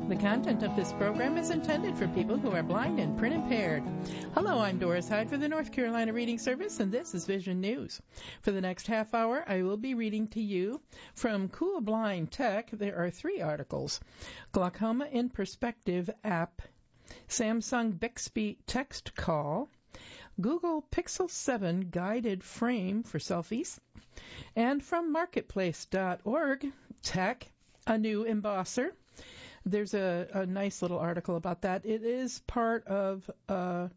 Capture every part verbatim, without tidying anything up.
The content of this program is intended for people who are blind and print impaired. Hello, I'm Doris Hyde for the North Carolina Reading Service, and this is Vision News. For the next half hour, I will be reading to you from Cool Blind Tech. There are three articles. Glaucoma in Perspective app, Samsung Bixby text call, Google Pixel seven guided frame for selfies, and from marketplace dot org, tech, a new embosser. There's a, a nice little article about that. It is part of uh,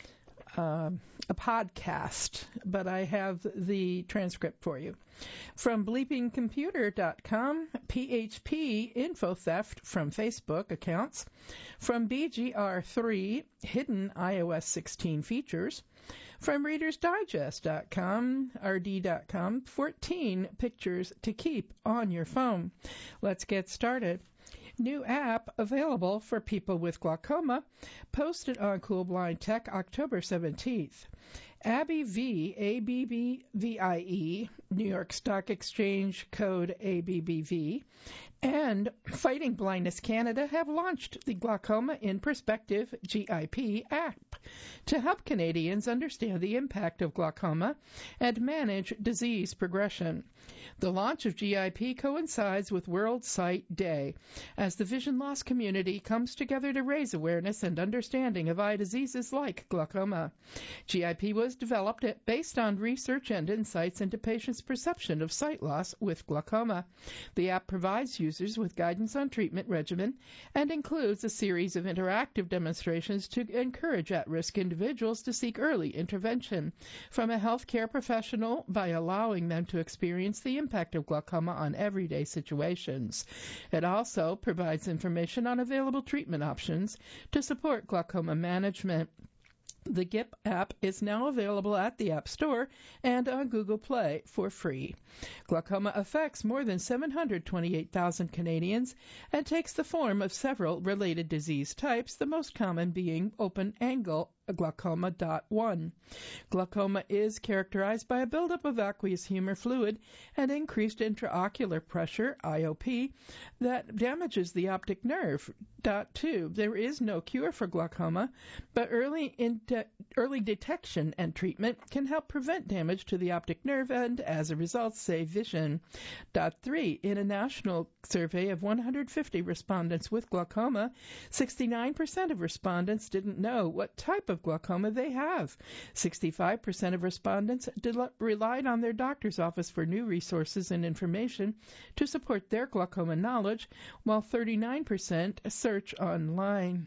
uh, a podcast, but I have the transcript for you. From bleeping computer dot com, P H P info theft from Facebook accounts. From B G R three, hidden i O S sixteen features. From readers digest dot com, R D dot com, fourteen pictures to keep on your phone. Let's get started. New app available for people with glaucoma, posted on Cool Blind Tech October seventeenth. Abby V, A B B V I E, New York Stock Exchange code A B B V, and Fighting Blindness Canada have launched the Glaucoma in Perspective G I P app to help Canadians understand the impact of glaucoma and manage disease progression. The launch of G I P coincides with World Sight Day, as the vision loss community comes together to raise awareness and understanding of eye diseases like glaucoma. G I P was developed based on research and insights into patients' perception of sight loss with glaucoma. The app provides users with guidance on treatment regimen and includes a series of interactive demonstrations to encourage at-risk individuals to seek early intervention from a healthcare professional by allowing them to experience the impact of glaucoma on everyday situations. It also provides information on available treatment options to support glaucoma management. The G I P app is now available at the App Store and on Google Play for free. Glaucoma affects more than seven hundred twenty-eight thousand Canadians and takes the form of several related disease types, the most common being open-angle glaucoma dot one. Glaucoma is characterized by a buildup of aqueous humor fluid and increased intraocular pressure, I O P, that damages the optic nerve. Dot two. There is no cure for glaucoma, but early in de- early detection and treatment can help prevent damage to the optic nerve and, as a result, save vision. Dot three. In a national survey of one hundred fifty respondents with glaucoma, sixty-nine percent of respondents didn't know what type of glaucoma they have. sixty-five percent of respondents de- relied on their doctor's office for new resources and information to support their glaucoma knowledge, while thirty-nine percent search online.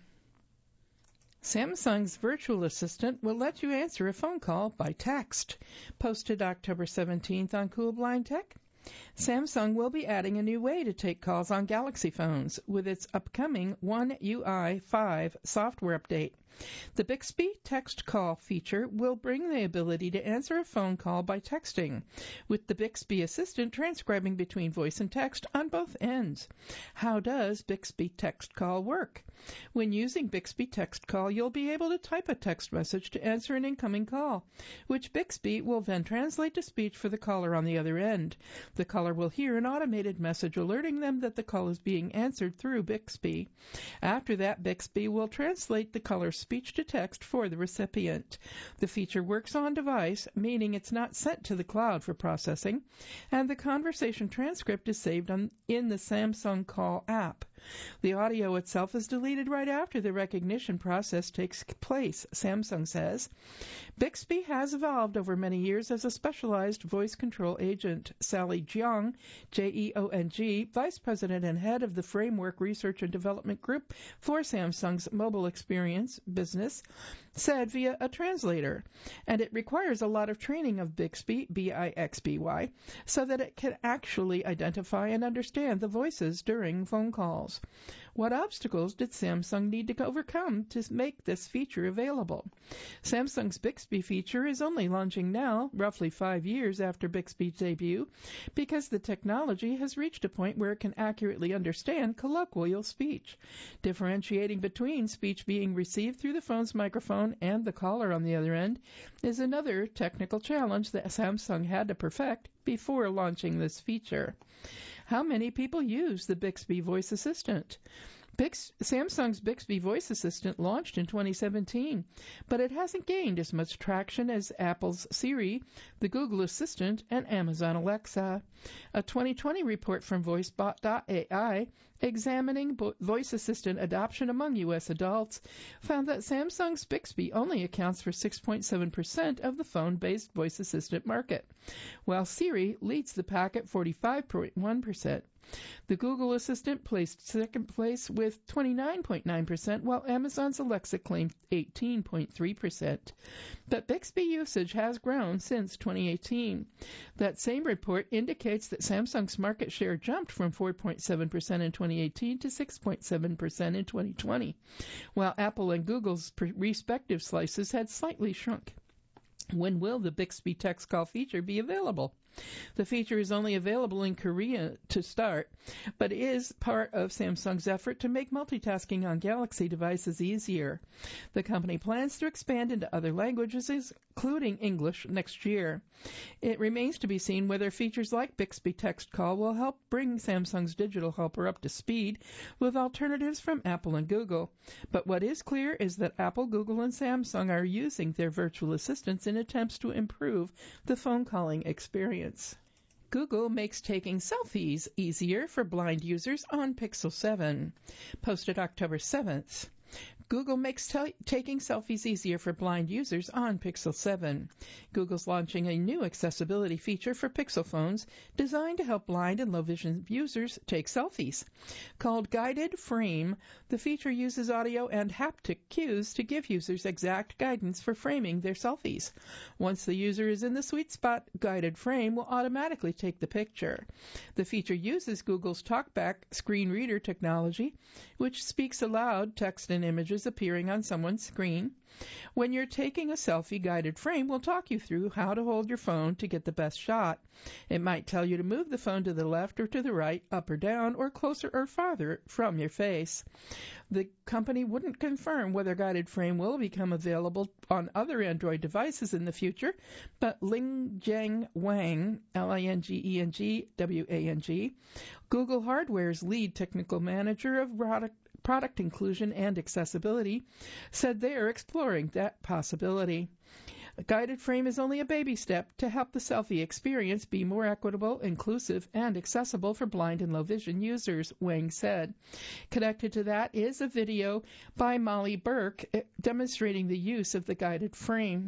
Samsung's virtual assistant will let you answer a phone call by text. Posted October seventeenth on Cool Blind Tech. Samsung will be adding a new way to take calls on Galaxy phones with its upcoming One U I five software update. The Bixby text call feature will bring the ability to answer a phone call by texting, with the Bixby assistant transcribing between voice and text on both ends. How does Bixby text call work? When using Bixby text call, you'll be able to type a text message to answer an incoming call, which Bixby will then translate to speech for the caller on the other end. The caller will hear an automated message alerting them that the call is being answered through Bixby. After that, Bixby will translate the caller's speech to text for the recipient. The feature works on device, meaning it's not sent to the cloud for processing, and the conversation transcript is saved on, in the Samsung Call app. The audio itself is deleted right after the recognition process takes place, Samsung says. Bixby has evolved over many years as a specialized voice control agent. Sally Jeong, J E O N G, Vice President and Head of the Framework Research and Development Group for Samsung's mobile experience business, said via a translator, and it requires a lot of training of Bixby, B I X B Y, so that it can actually identify and understand the voices during phone calls. What obstacles did Samsung need to overcome to make this feature available? Samsung's Bixby feature is only launching now, roughly five years after Bixby's debut, because the technology has reached a point where it can accurately understand colloquial speech. Differentiating between speech being received through the phone's microphone and the caller on the other end is another technical challenge that Samsung had to perfect before launching this feature. How many people use the Bixby voice assistant? Bix, Samsung's Bixby voice assistant launched in twenty seventeen, but it hasn't gained as much traction as Apple's Siri, the Google Assistant, and Amazon Alexa. A twenty twenty report from VoiceBot dot A I examining bo- voice assistant adoption among U S adults found that Samsung's Bixby only accounts for six point seven percent of the phone-based voice assistant market, while Siri leads the pack at forty-five point one percent. The Google Assistant placed second place with twenty-nine point nine percent, while Amazon's Alexa claimed eighteen point three percent. But Bixby usage has grown since twenty eighteen. That same report indicates that Samsung's market share jumped from four point seven percent in twenty eighteen to six point seven percent in twenty twenty, while Apple and Google's respective slices had slightly shrunk. When will the Bixby text call feature be available? The feature is only available in Korea to start, but is part of Samsung's effort to make multitasking on Galaxy devices easier. The company plans to expand into other languages, including English, next year. It remains to be seen whether features like Bixby Text Call will help bring Samsung's digital helper up to speed with alternatives from Apple and Google. But what is clear is that Apple, Google, and Samsung are using their virtual assistants in attempts to improve the phone calling experience. Google makes taking selfies easier for blind users on Pixel seven. Posted October seventh. Google makes t- taking selfies easier for blind users on Pixel seven. Google's launching a new accessibility feature for Pixel phones designed to help blind and low vision users take selfies. Called Guided Frame, the feature uses audio and haptic cues to give users exact guidance for framing their selfies. Once the user is in the sweet spot, Guided Frame will automatically take the picture. The feature uses Google's TalkBack screen reader technology, which speaks aloud text and images appearing on someone's screen. When you're taking a selfie, Guided Frame will talk you through how to hold your phone to get the best shot. It might tell you to move the phone to the left or to the right, up or down, or closer or farther from your face. The company wouldn't confirm whether Guided Frame will become available on other Android devices in the future, but Lingjeng Wang, L I N G E N G W A N G, Google Hardware's lead technical manager of product Product inclusion and accessibility, said they are exploring that possibility. A Guided Frame is only a baby step to help the selfie experience be more equitable, inclusive, and accessible for blind and low vision users, Wang said. Connected to that is a video by Molly Burke demonstrating the use of the Guided Frame.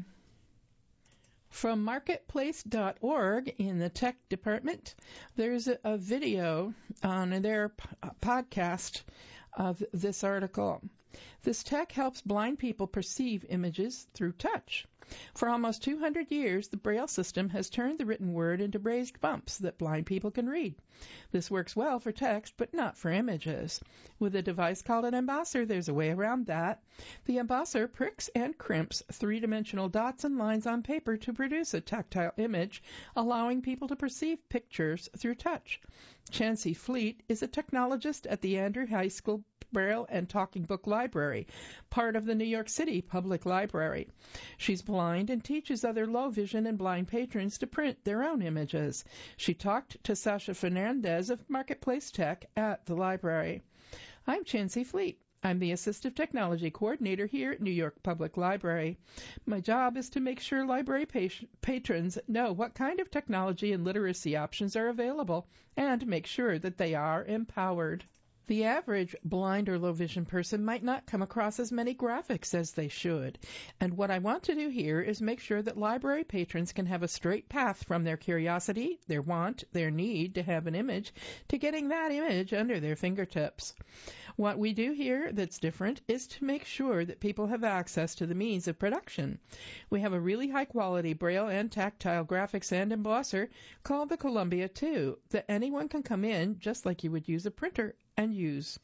From marketplace dot org in the tech department, there's a, a video on their p- podcast of this article. This tech helps blind people perceive images through touch. For almost two hundred years, the Braille system has turned the written word into raised bumps that blind people can read. This works well for text, but not for images. With a device called an embosser, there's a way around that. The embosser pricks and crimps three-dimensional dots and lines on paper to produce a tactile image, allowing people to perceive pictures through touch. Chancey Fleet is a technologist at the Andrew High School Braille and Talking Book Library, part of the New York City Public Library. She's blind and teaches other low vision and blind patrons to print their own images. She talked to Sasha Fernandez of Marketplace Tech at the library. I'm Chancey Fleet. I'm the Assistive Technology Coordinator here at New York Public Library. My job is to make sure library pat- patrons know what kind of technology and literacy options are available and make sure that they are empowered. The average blind or low vision person might not come across as many graphics as they should. And what I want to do here is make sure that library patrons can have a straight path from their curiosity, their want, their need to have an image, to getting that image under their fingertips. What we do here that's different is to make sure that people have access to the means of production. We have a really high quality Braille and tactile graphics and embosser called the Columbia two that anyone can come in just like you would use a printer and use.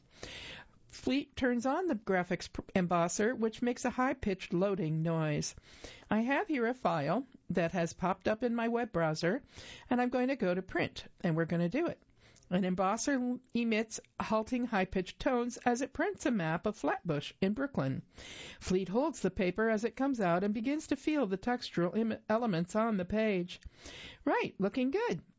Fleet turns on the graphics embosser, which makes a high-pitched loading noise. I have here a file that has popped up in my web browser, and I'm going to go to print, and we're going to do it. An embosser emits halting high-pitched tones as it prints a map of Flatbush in Brooklyn. Fleet holds the paper as it comes out and begins to feel the textural im- elements on the page. Right, looking good.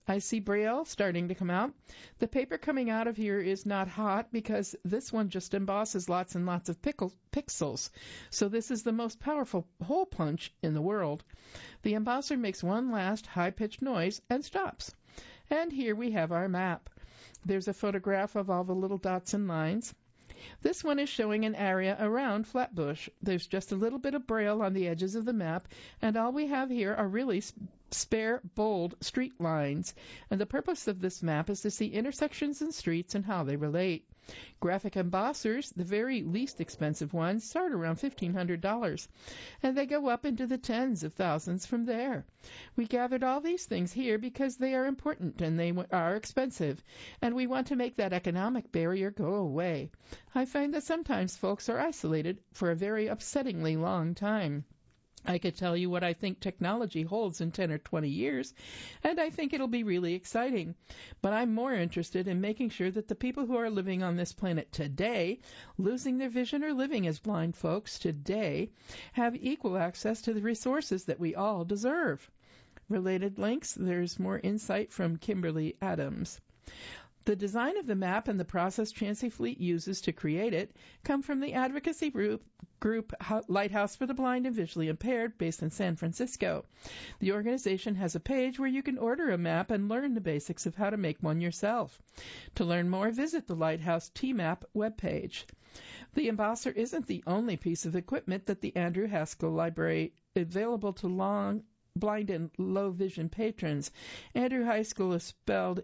I see Braille starting to come out. The paper coming out of here is not hot because this one just embosses lots and lots of pickle, pixels. So this is the most powerful hole punch in the world. The embosser makes one last high-pitched noise and stops. And here we have our map. There's a photograph of all the little dots and lines. This one is showing an area around Flatbush. There's just a little bit of Braille on the edges of the map, and all we have here are really spare, bold street lines. And the purpose of this map is to see intersections and streets and how they relate. Graphic embossers, the very least expensive ones, start around fifteen hundred dollars, and they go up into the tens of thousands from there. We gathered all these things here because they are important and they are expensive, and we want to make that economic barrier go away. I find that sometimes folks are isolated for a very upsettingly long time. I could tell you what I think technology holds in ten or twenty years, and I think it'll be really exciting. But I'm more interested in making sure that the people who are living on this planet today, losing their vision or living as blind folks today, have equal access to the resources that we all deserve. Related links, there's more insight from Kimberly Adams. The design of the map and the process Chancey Fleet uses to create it come from the advocacy group, group Lighthouse for the Blind and Visually Impaired, based in San Francisco. The organization has a page where you can order a map and learn the basics of how to make one yourself. To learn more, visit the Lighthouse T MAP webpage. The embosser isn't the only piece of equipment that the Andrew Haskell Library available to long, blind and low vision patrons. Andrew Haskell is spelled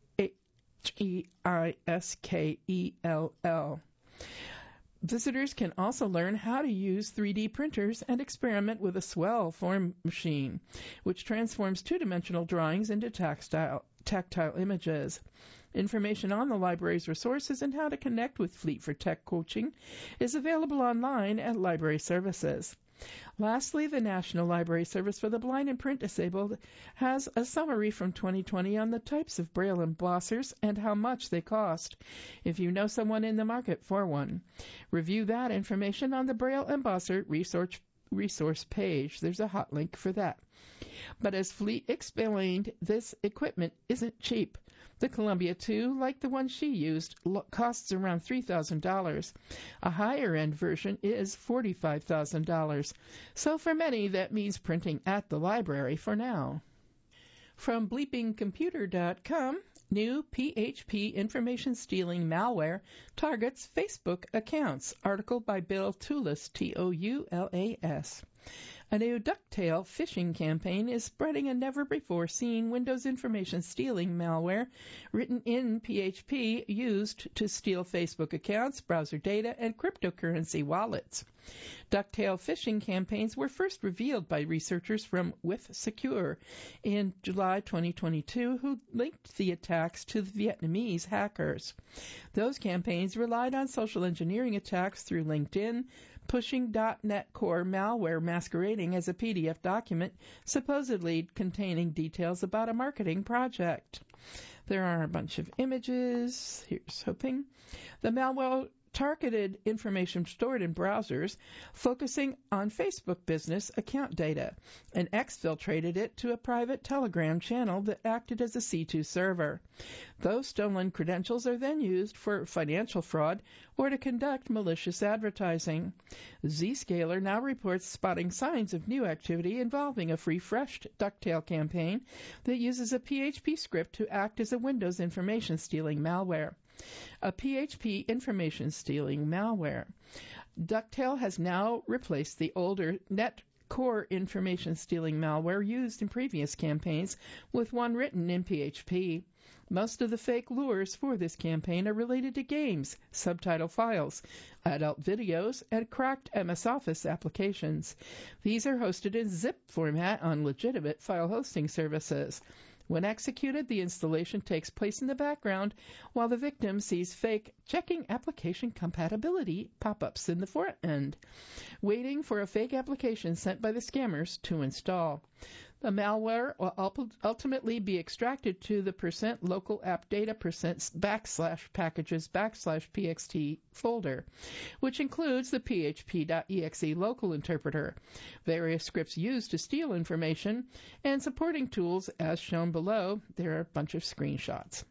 H E I S K E L L. Visitors can also learn how to use three D printers and experiment with a swell form machine, which transforms two-dimensional drawings into tactile, tactile images. Information on the library's resources and how to connect with Fleet for Tech coaching is available online at Library Services. Lastly, the National Library Service for the Blind and Print Disabled has a summary from twenty twenty on the types of Braille embossers and how much they cost, if you know someone in the market for one. Review that information on the Braille Embosser resource, resource page. There's a hot link for that. But as Fleet explained, this equipment isn't cheap. The Columbia two, like the one she used, costs around three thousand dollars. A higher-end version is forty-five thousand dollars. So for many, that means printing at the library for now. From bleeping computer dot com, new P H P information stealing malware targets Facebook accounts. Article by Bill Toulas, T O U L A S. A new Ducktail phishing campaign is spreading a never-before-seen Windows information stealing malware written in P H P used to steal Facebook accounts, browser data, and cryptocurrency wallets. Ducktail phishing campaigns were first revealed by researchers from WithSecure in July twenty twenty-two who linked the attacks to the Vietnamese hackers. Those campaigns relied on social engineering attacks through LinkedIn, pushing dot net Core malware masquerading as a P D F document supposedly containing details about a marketing project. There are a bunch of images. Here's hoping. The malware targeted information stored in browsers, focusing on Facebook business account data, and exfiltrated it to a private Telegram channel that acted as a C two server. Those stolen credentials are then used for financial fraud or to conduct malicious advertising. Zscaler now reports spotting signs of new activity involving a refreshed Ducktail campaign that uses a P H P script to act as a Windows information stealing malware. A P H P information stealing malware. Ducktail has now replaced the older NetCore information stealing malware used in previous campaigns with one written in P H P. Most of the fake lures for this campaign are related to games, subtitle files, adult videos, and cracked M S Office applications. These are hosted in zip format on legitimate file hosting services. When executed, the installation takes place in the background while the victim sees fake checking application compatibility pop-ups in the front end, waiting for a fake application sent by the scammers to install. The malware will ultimately be extracted to the percent local app data percent backslash packages backslash pxt folder, which includes the P H P dot E X E local interpreter, various scripts used to steal information, and supporting tools as shown below. There are a bunch of screenshots.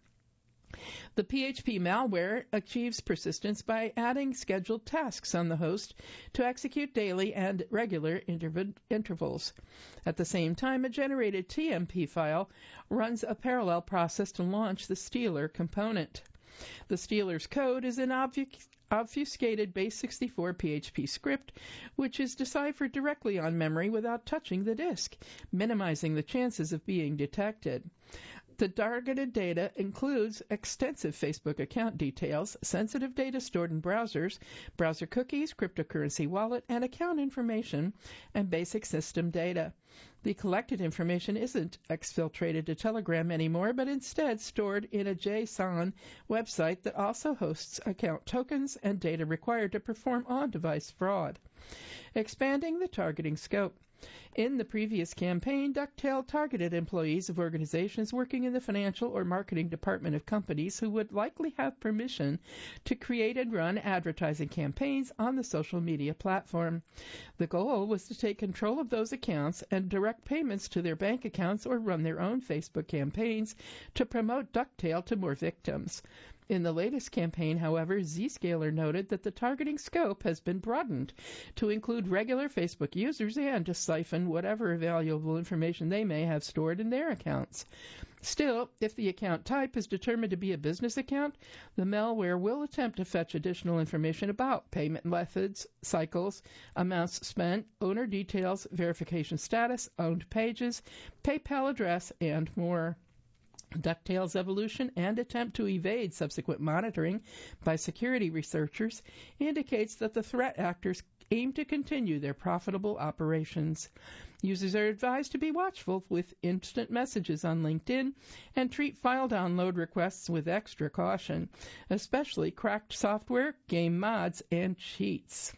The P H P malware achieves persistence by adding scheduled tasks on the host to execute daily and regular interv- intervals. At the same time, a generated T M P file runs a parallel process to launch the stealer component. The stealer's code is an obfusc- obfuscated base sixty-four P H P script, which is deciphered directly on memory without touching the disk, minimizing the chances of being detected. The targeted data includes extensive Facebook account details, sensitive data stored in browsers, browser cookies, cryptocurrency wallet, and account information, and basic system data. The collected information isn't exfiltrated to Telegram anymore, but instead stored in a JSON website that also hosts account tokens and data required to perform on-device fraud. Expanding the targeting scope. In the previous campaign, Ducktail targeted employees of organizations working in the financial or marketing department of companies who would likely have permission to create and run advertising campaigns on the social media platform. The goal was to take control of those accounts and direct payments to their bank accounts or run their own Facebook campaigns to promote Ducktail to more victims. In the latest campaign, however, Zscaler noted that the targeting scope has been broadened to include regular Facebook users and to siphon whatever valuable information they may have stored in their accounts. Still, if the account type is determined to be a business account, the malware will attempt to fetch additional information about payment methods, cycles, amounts spent, owner details, verification status, owned pages, PayPal address, and more. Ducktail's evolution and attempt to evade subsequent monitoring by security researchers indicates that the threat actors aim to continue their profitable operations. Users are advised to be watchful with instant messages on LinkedIn and treat file download requests with extra caution, especially cracked software, game mods, and cheats.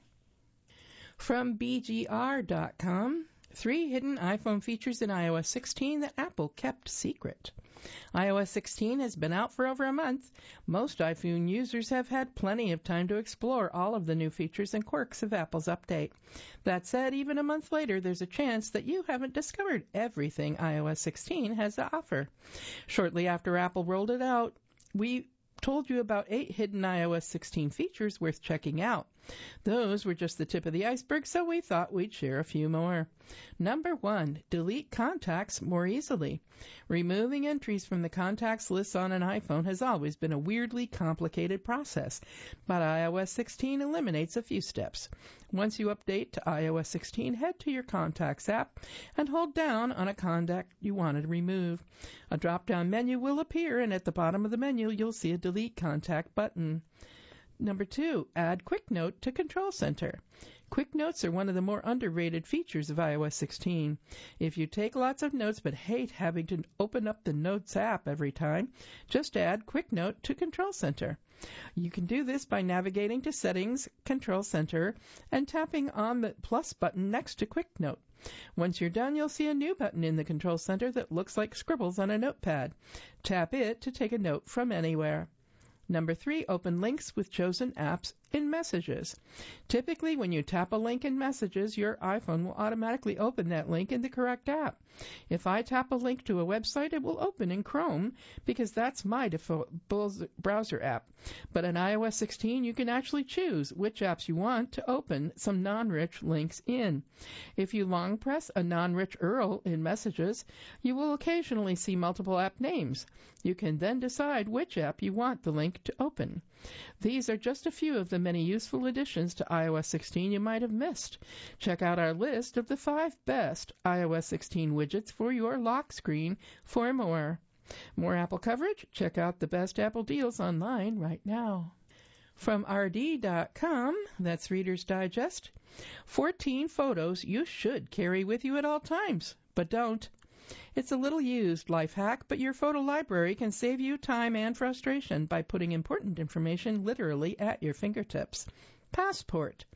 From B G R dot com, three hidden iPhone features in i O S sixteen that Apple kept secret. i O S sixteen has been out for over a month. Most iPhone users have had plenty of time to explore all of the new features and quirks of Apple's update. That said, even a month later, there's a chance that you haven't discovered everything i O S sixteen has to offer. Shortly after Apple rolled it out, we told you about eight hidden i O S sixteen features worth checking out. Those were just the tip of the iceberg, so we thought we'd share a few more. Number one, delete contacts more easily. Removing entries from the contacts list on an iPhone has always been a weirdly complicated process, but i O S sixteen eliminates a few steps. Once you update to i O S sixteen, head to your Contacts app and hold down on a contact you want to remove. A drop-down menu will appear, and at the bottom of the menu, you'll see a Delete Contact button. Number two, add Quick Note to Control Center. Quick Notes are one of the more underrated features of i O S sixteen. If you take lots of notes but hate having to open up the Notes app every time, just add Quick Note to Control Center. You can do this by navigating to Settings, Control Center, and tapping on the plus button next to Quick Note. Once you're done, you'll see a new button in the Control Center that looks like scribbles on a notepad. Tap it to take a note from anywhere. Number three, open links with chosen apps in Messages. Typically, when you tap a link in Messages, your iPhone will automatically open that link in the correct app. If I tap a link to a website, it will open in Chrome because that's my default browser app. But in i O S sixteen, you can actually choose which apps you want to open some non-rich links in. If you long press a non-rich U R L in Messages, you will occasionally see multiple app names. You can then decide which app you want the link to open. These are just a few of the many useful additions to i O S sixteen you might have missed. Check out our list of the five best i O S sixteen widgets for your lock screen for more. More Apple coverage? Check out the best Apple deals online right now. From R D dot com, that's Reader's Digest, fourteen photos you should carry with you at all times, but don't. It's a little used life hack, but your photo library can save you time and frustration by putting important information literally at your fingertips. Passport.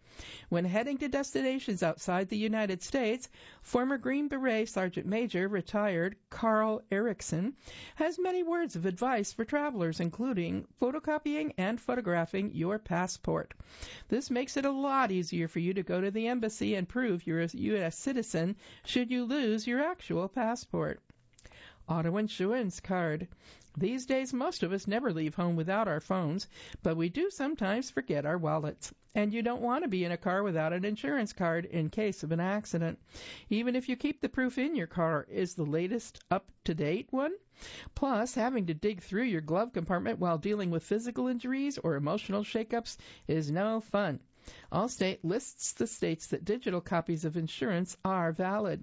When heading to destinations outside the United States, former Green Beret Sergeant Major, retired Carl Erickson, has many words of advice for travelers, including photocopying and photographing your passport. This makes it a lot easier for you to go to the embassy and prove you're a U S citizen should you lose your actual passport. Auto insurance card. These days, most of us never leave home without our phones, but we do sometimes forget our wallets. And you don't want to be in a car without an insurance card in case of an accident. Even if you keep the proof in your car, is the latest up-to-date one? Plus, having to dig through your glove compartment while dealing with physical injuries or emotional shakeups is no fun. Allstate lists the states that digital copies of insurance are valid.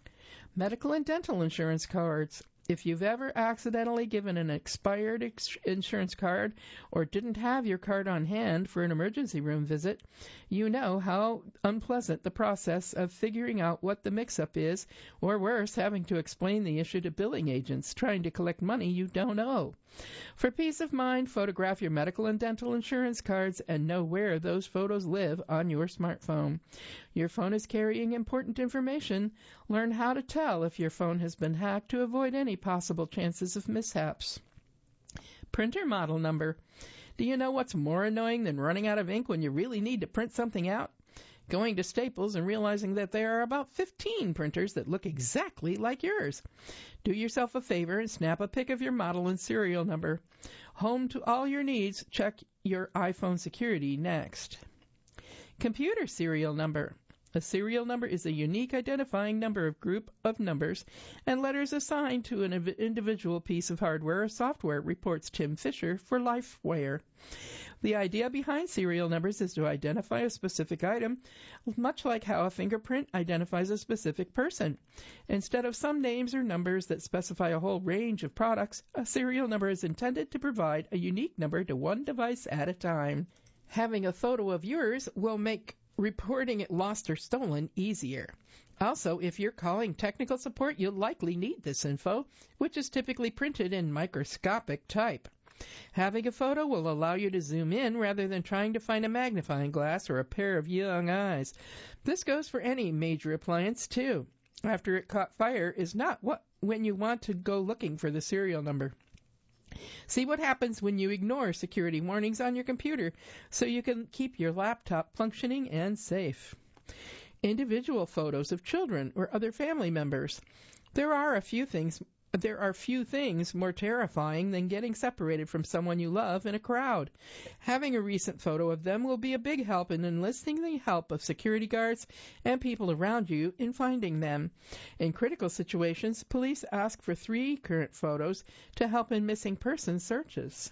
Medical and dental insurance cards. If you've ever accidentally given an expired ex- insurance card or didn't have your card on hand for an emergency room visit, you know how unpleasant the process of figuring out what the mix-up is, or worse, having to explain the issue to billing agents trying to collect money you don't owe. For peace of mind, photograph your medical and dental insurance cards and know where those photos live on your smartphone. Your phone is carrying important information. Learn how to tell if your phone has been hacked to avoid any possible chances of mishaps. Printer model number. Do you know what's more annoying than running out of ink when you really need to print something out? Going to Staples and realizing that there are about fifteen printers that look exactly like yours. Do yourself a favor and snap a pic of your model and serial number. Home to all your needs, check your iPhone security next. Computer serial number. A serial number is a unique identifying number of group of numbers and letters assigned to an individual piece of hardware or software, reports Tim Fisher for LifeWire. The idea behind serial numbers is to identify a specific item, much like how a fingerprint identifies a specific person. Instead of some names or numbers that specify a whole range of products, a serial number is intended to provide a unique number to one device at a time. Having a photo of yours will make reporting it lost or stolen easier. Also, if you're calling technical support, you'll likely need this info, which is typically printed in microscopic type. Having a photo will allow you to zoom in rather than trying to find a magnifying glass or a pair of young eyes. This goes for any major appliance, too. After it caught fire is not what when you want to go looking for the serial number. See what happens when you ignore security warnings on your computer so you can keep your laptop functioning and safe. Individual photos of children or other family members. There are a few things There are few things more terrifying than getting separated from someone you love in a crowd. Having a recent photo of them will be a big help in enlisting the help of security guards and people around you in finding them. In critical situations, police ask for three current photos to help in missing person searches.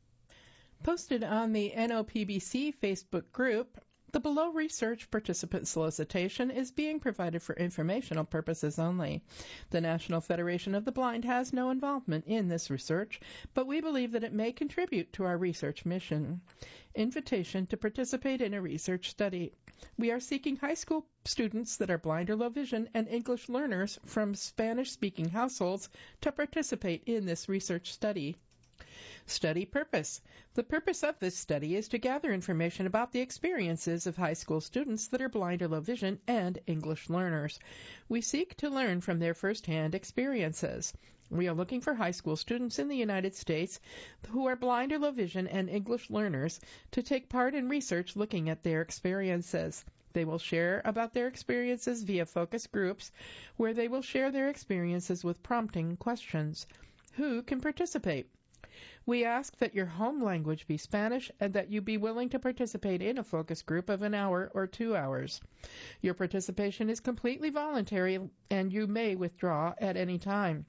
Posted on the N O P B C Facebook group, the below research participant solicitation is being provided for informational purposes only. The National Federation of the Blind has no involvement in this research, but we believe that it may contribute to our research mission. Invitation to participate in a research study. We are seeking high school students that are blind or low vision and English learners from Spanish-speaking households to participate in this research study. Study purpose. The purpose of this study is to gather information about the experiences of high school students that are blind or low vision and English learners. We seek to learn from their first-hand experiences. We are looking for high school students in the United States who are blind or low vision and English learners to take part in research looking at their experiences. They will share about their experiences via focus groups where they will share their experiences with prompting questions. Who can participate? We ask that your home language be Spanish and that you be willing to participate in a focus group of an hour or two hours. Your participation is completely voluntary and you may withdraw at any time.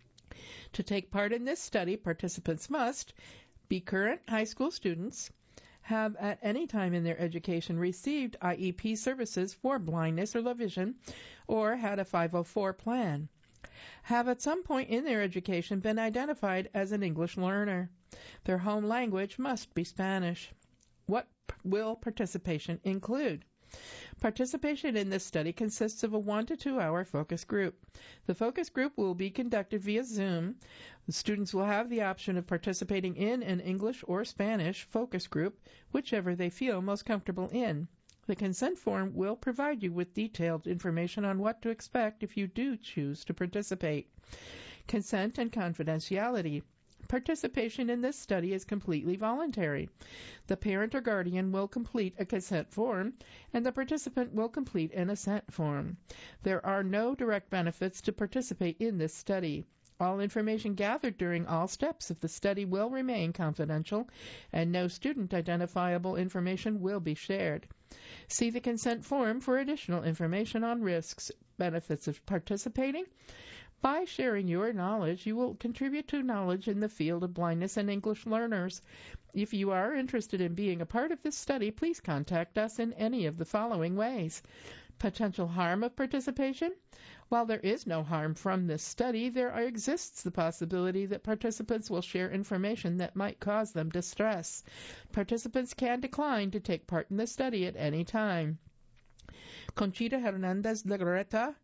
To take part in this study, participants must be current high school students, have at any time in their education received I E P services for blindness or low vision, or had a five oh four plan. Have at some point in their education been identified as an English learner. Their home language must be Spanish. What will participation include? Participation in this study consists of a one to two hour focus group. The focus group will be conducted via Zoom. The students will have the option of participating in an English or Spanish focus group, whichever they feel most comfortable in. The consent form will provide you with detailed information on what to expect if you do choose to participate. Consent and confidentiality. Participation in this study is completely voluntary. The parent or guardian will complete a consent form, and the participant will complete an assent form. There are no direct benefits to participate in this study. All information gathered during all steps of the study will remain confidential, and no student identifiable information will be shared. See the consent form for additional information on risks, benefits of participating. By sharing your knowledge, you will contribute to knowledge in the field of blindness and English learners. If you are interested in being a part of this study, please contact us in any of the following ways. Potential harm of participation. While there is no harm from this study, there exists the possibility that participants will share information that might cause them distress. Participants can decline to take part in the study at any time. Conchita Hernandez Legarreta,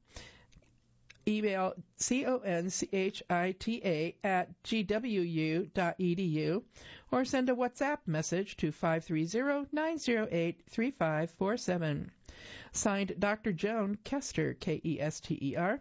email conchita at g w u dot e d u, or send a WhatsApp message to five three zero, nine zero eight, three five four seven. Signed, Doctor Joan Kester, K E S T E R.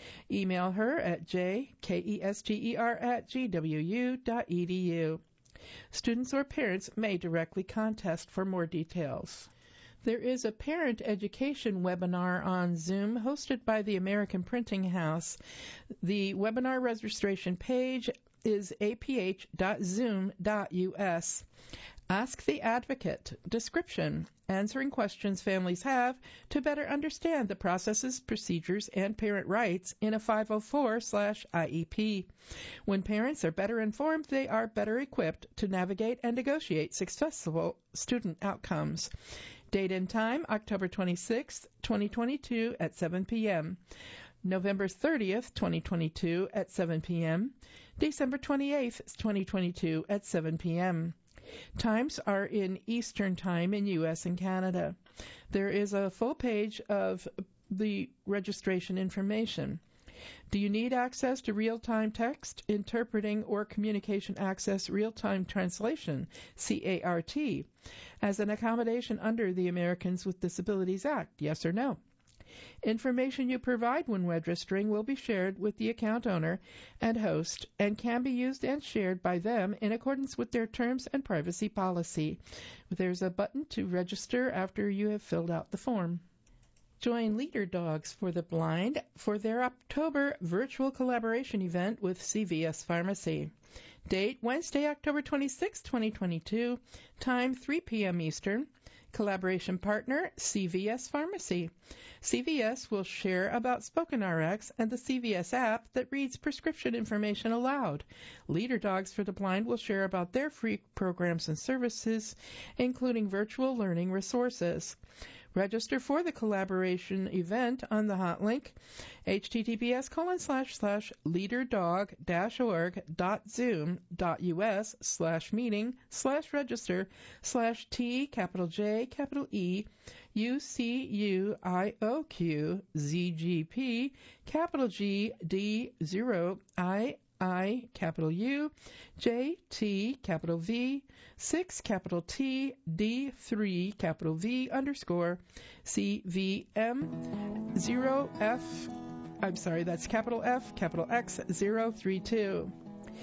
Email her at j kester at g w u dot e d u. Students or parents may directly contact for more details. There is a parent education webinar on Zoom hosted by the American Printing House. The webinar registration page is a p h dot zoom dot u s. Ask the Advocate. Description: answering questions families have to better understand the processes, procedures, and parent rights in a five oh four slash I E P. When parents are better informed, they are better equipped to navigate and negotiate successful student outcomes. Date and time, October twenty-sixth, twenty twenty-two at seven p.m. November thirtieth, twenty twenty-two at seven p.m. December twenty-eighth, twenty twenty-two at seven p.m. Times are in Eastern Time in U S and Canada. There is a full page of the registration information. Do you need access to real-time text, interpreting, or communication access real-time translation, C A R T, as an accommodation under the Americans with Disabilities Act? Yes or no? Information you provide when registering will be shared with the account owner and host and can be used and shared by them in accordance with their terms and privacy policy. There's a button to register after you have filled out the form. Join Leader Dogs for the Blind for their October virtual collaboration event with C V S Pharmacy. Date, Wednesday, October twenty-sixth, twenty twenty-two. Time, three p.m. Eastern. Collaboration partner, C V S Pharmacy. C V S will share about SpokenRx and the C V S app that reads prescription information aloud. Leader Dogs for the Blind will share about their free programs and services, including virtual learning resources. Register for the collaboration event on the hot link, https colon slash slash leaderdog dash org dot zoom dot us slash meeting slash register slash T capital J capital E U C U I O Q Z G P capital G D zero I I capital U J T capital V six capital T D three capital V underscore C V M zero F I'm sorry that's capital F capital X zero three two.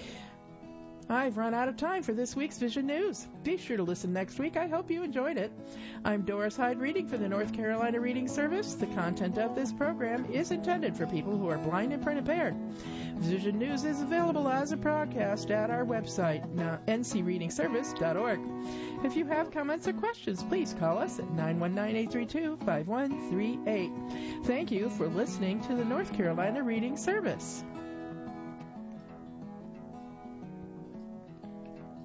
I've run out of time for this week's Vision News. Be sure to listen next week. I hope you enjoyed it. I'm Doris Hyde reading for the North Carolina Reading Service. The content of this program is intended for people who are blind and print impaired. Vision News is available as a podcast at our website, n c reading service dot org. If you have comments or questions, please call us at nine one nine, eight three two, five one three eight. Thank you for listening to the North Carolina Reading Service.